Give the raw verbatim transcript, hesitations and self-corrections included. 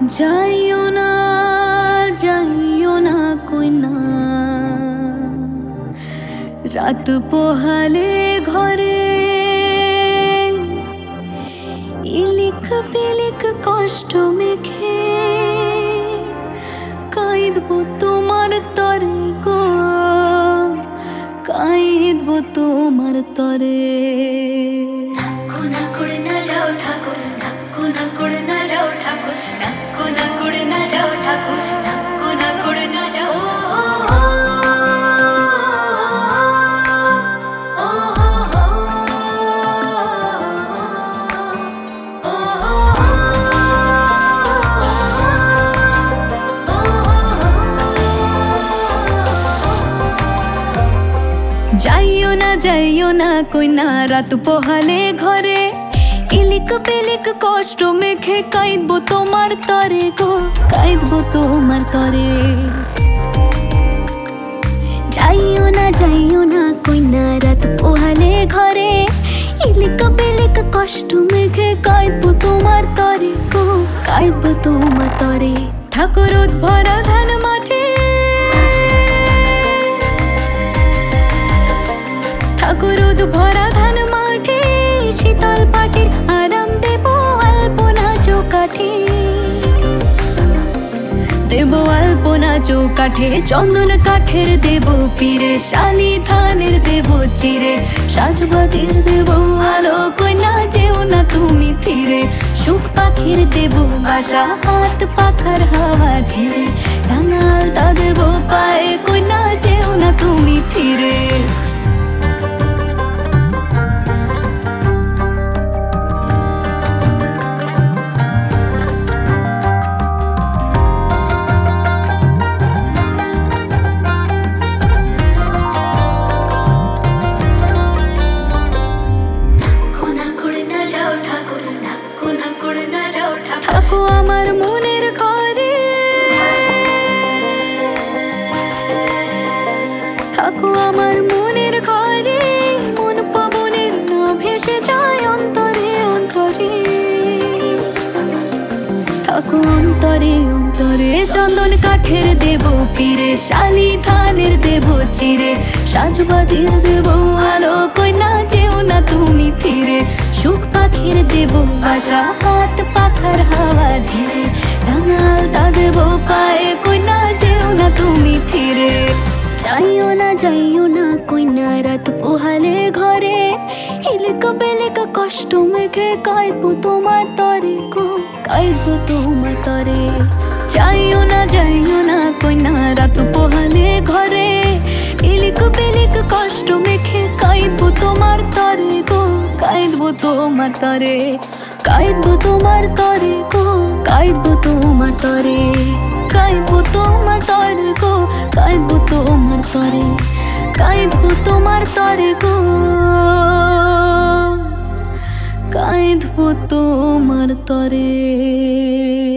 যাইও না যাইও না কইনা, রাত পোহালে ঘরে ইলিক পিলিক কষ্ট মেখে কাঁদবো তোমার তরে গো, কাঁদবো তোমার তরে। নাক্কু না করে না যাও ঠাকুর, নাক্কু না করে না যাও ঠাকুর, নাক্কু না করে না যাও ঠাকুর, নাক্কু না করে না যাও। যাইও না যাইও না কইনা, রাত পোহালে ঘরে ইলিক পিলিক কষ্ট মেখে কাঁদবো তোমার তরে গো, কাঁদবো তোমার তরে। যাইও না যাইও না কইনা, রাত পোহালে ঘরে ইলিক পিলিক কষ্ট মেখে কাঁদবো তোমার তরে গো, কাঁদবো তোমার তরে। ঠাকুর ভরা ধান মাঠে, ঠাকুর ভরা ধান মাঠে শীতল পাটির আরাম দেব আলপনা চৌকাঠে, দেব আলপনা চৌকাঠে। চন্দন কাঠের দেব পীরে, শালি ধানের দেব চিরে, সাজবাতির দেব আলো কইনা যেও না তুমি ফিরে। সুখ পাখির দেব বাসা, হাত পাখার হাওয়া ধীরে, রাঙাল তা দেব পায়ে কইনা যেও না তুমি ফিরে। থাকো আমার মনের ঘরে, থাকো আমার মনের ঘরে, মন পবনের না ভেসে যায় অন্তরে অন্তরে। থাকো অন্তরে অন্তরে, চন্দন কাঠের দেব পীরে, শালি ধানের দেব চিরে, সাজবাতির দেব আলো কইনা যেও না তুমি ফিরে। সুখ পাখির দেব বাসা, হাত পাখার হাওয়া ধীরে, রাঙাল তা দেব পায়ে কইনা যেও না তুমি ফিরে। যাইও না যাইও না কইনা, রাত পোহালে ঘরে ইলিক পিলিক কষ্ট মেখে কাঁদবো তোমার তরে গো, কাঁদবো তোমার তরে। যাইও না যাইও না কইনা, রাত পোহালে ঘরে ইলিক পিলিক কষ্ট মেখে কাঁদবো তোমার তরে গো, কাঁদবো তোমার তরে, কাঁদবো তোমার তরে গো, কাঁদবো তোমার তরে, কাঁদবো তোমার তরে গো, কাঁদবো তোমার তরে, কাঁদবো তোমার তরে গো, কাঁদবো তোমার তরে।